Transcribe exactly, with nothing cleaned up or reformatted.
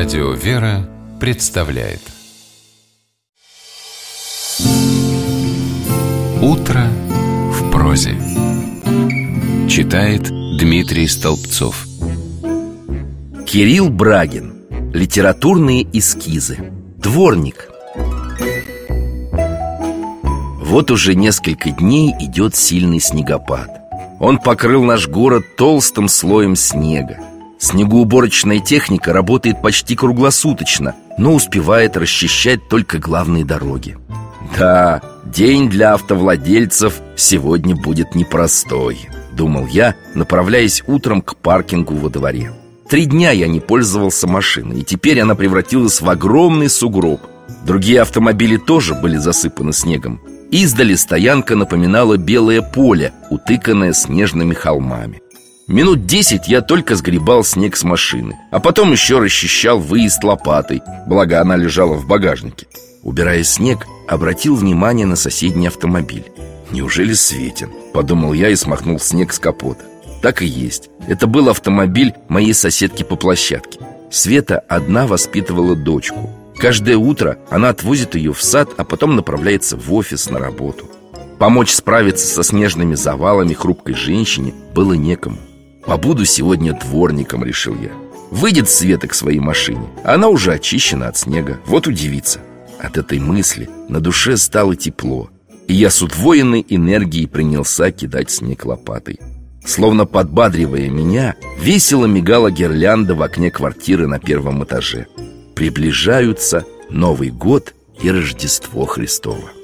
Радио «Вера» представляет «Утро в прозе». Читает Дмитрий Столбцов. Кирилл Брагин. Литературные эскизы. Дворник. Вот уже несколько дней идет сильный снегопад. Он покрыл наш город толстым слоем снега. Снегоуборочная техника работает почти круглосуточно, но успевает расчищать только главные дороги. Да, день для автовладельцев сегодня будет непростой, думал я, направляясь утром к паркингу во дворе. Три дня я не пользовался машиной, и теперь она превратилась в огромный сугроб. Другие автомобили тоже были засыпаны снегом. Издали стоянка напоминала белое поле, утыканное снежными холмами. Минут десять я только сгребал снег с машины, а потом еще расчищал выезд лопатой, благо она лежала в багажнике. Убирая снег, обратил внимание на соседний автомобиль. «Неужели Светин?» – подумал я и смахнул снег с капота. Так и есть. Это был автомобиль моей соседки по площадке. Света одна воспитывала дочку. Каждое утро она отвозит ее в сад, а потом направляется в офис на работу. Помочь справиться со снежными завалами хрупкой женщине было некому. «Побуду сегодня дворником», — решил я. Выйдет Света к своей машине, она уже очищена от снега. Вот удивится. От этой мысли на душе стало тепло, и я с удвоенной энергией принялся кидать снег лопатой. Словно подбадривая меня, весело мигала гирлянда в окне квартиры на первом этаже. Приближаются Новый год и Рождество Христово.